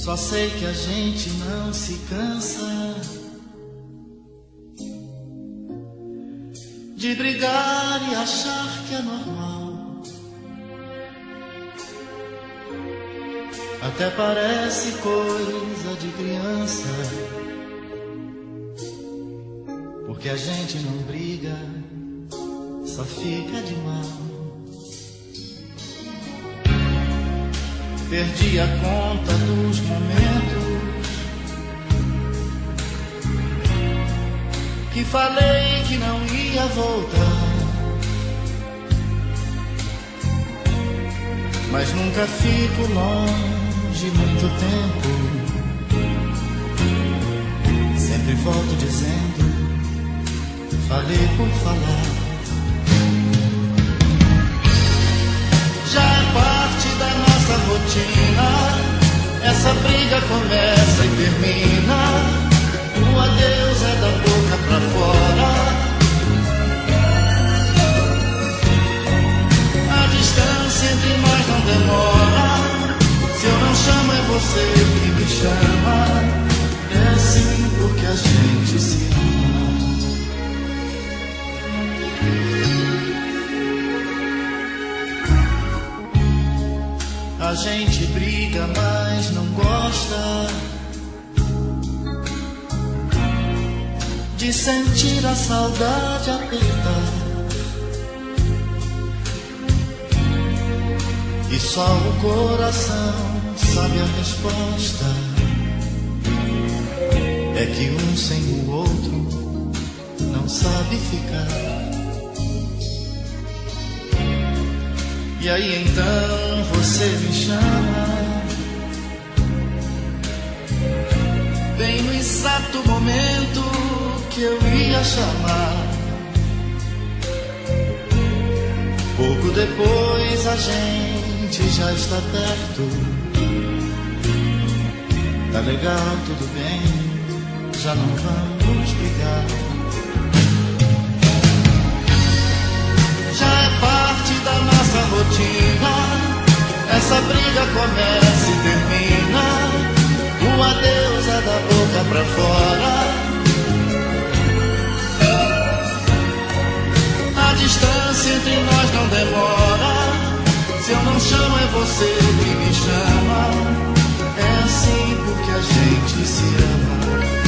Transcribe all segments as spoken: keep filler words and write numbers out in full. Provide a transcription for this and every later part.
Só sei que a gente não se cansa de brigar e achar que é normal. Até parece coisa de criança, porque a gente não briga, só fica de mal. Perdi a conta dos momentos que falei que não ia voltar, mas nunca fico longe muito tempo. Sempre volto dizendo, falei por falar. Já é parte da nossa rotina, essa briga começa e termina. O adeus é da boca pra fora. A distância entre nós não demora. Se eu não chamo é você que me chama. É assim porque a gente se ama. A gente briga, mas não gosta de sentir a saudade apertar. E só o coração sabe a resposta. É que um sem o outro não sabe ficar. E aí então você me chama, bem no exato momento que eu ia chamar. Pouco depois a gente já está perto. Tá legal, tudo bem, já não vamos brigar. Já é parte da nossa rotina, essa briga começa e termina. O adeus é da boca pra fora. A distância entre nós não demora. Se eu não chamo é você que me chama. É assim porque a gente se ama.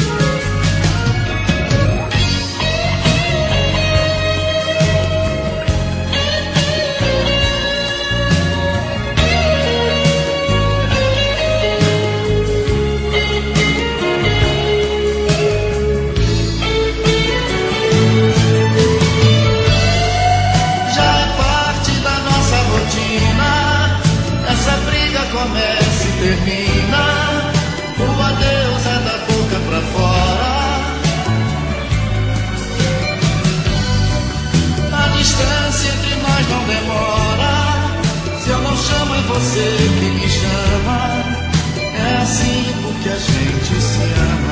Começa e termina. O adeus é da boca pra fora. A distância entre nós não demora. Se eu não chamo é você que me chama. É assim porque a gente se ama.